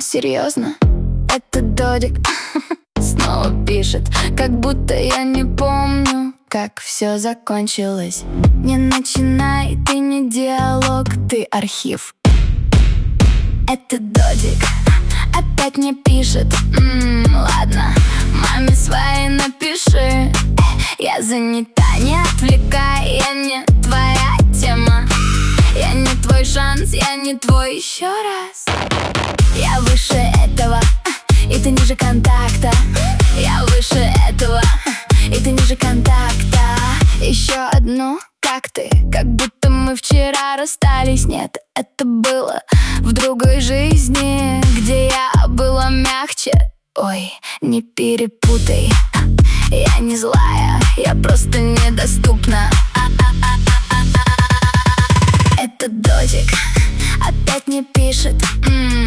серьезно? Это Додик снова пишет, как будто я не помню, как все закончилось. Не начинай, ты не диалог, ты архив. Это Додик опять мне пишет. Ладно, маме своей напиши. Я занята, не отвлекай, я не твоя тема. Я не твой шанс, я не твой еще раз. Я выше этого, и ты ниже контакта. Я выше этого, и ты ниже контакта. Еще одну, как ты, как будто мы вчера расстались. Нет, это было в другой жизни, где я была мягче. Ой, не перепутай, я не злая, я просто недоступна. Это Додик опять не пишет.